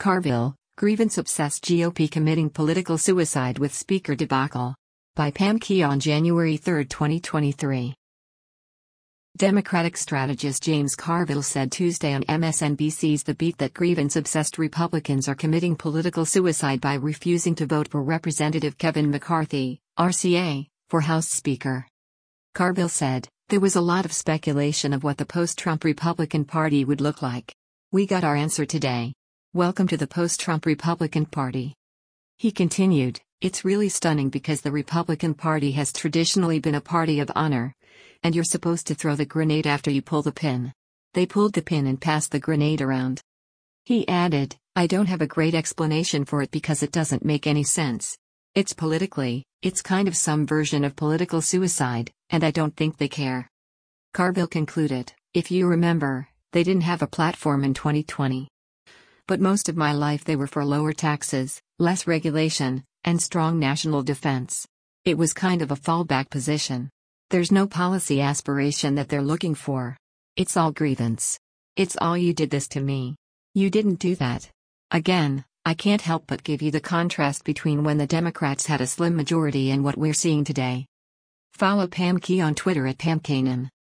Carville, grievance-obsessed GOP committing political suicide with Speaker debacle. By Pam Key on January 3, 2023. Democratic strategist James Carville said Tuesday on MSNBC's The Beat that grievance-obsessed Republicans are committing political suicide by refusing to vote for Representative Kevin McCarthy, RCA, for House Speaker. Carville said, "There was a lot of speculation of what the post-Trump Republican Party would look like. We got our answer today. Welcome to the post-Trump Republican Party." He continued, "It's really stunning because the Republican Party has traditionally been a party of honor. And you're supposed to throw the grenade after you pull the pin. They pulled the pin and passed the grenade around." He added, "I don't have a great explanation for it because it doesn't make any sense. It's kind of some version of political suicide, and I don't think they care." Carville concluded, "If you remember, they didn't have a platform in 2020. But most of my life they were for lower taxes, less regulation, and strong national defense. It was kind of a fallback position. There's no policy aspiration that they're looking for. It's all grievance. It's all 'you did this to me. You didn't do that.' Again, I can't help but give you the contrast between when the Democrats had a slim majority and what we're seeing today." Follow Pam Key on Twitter at PamKanan.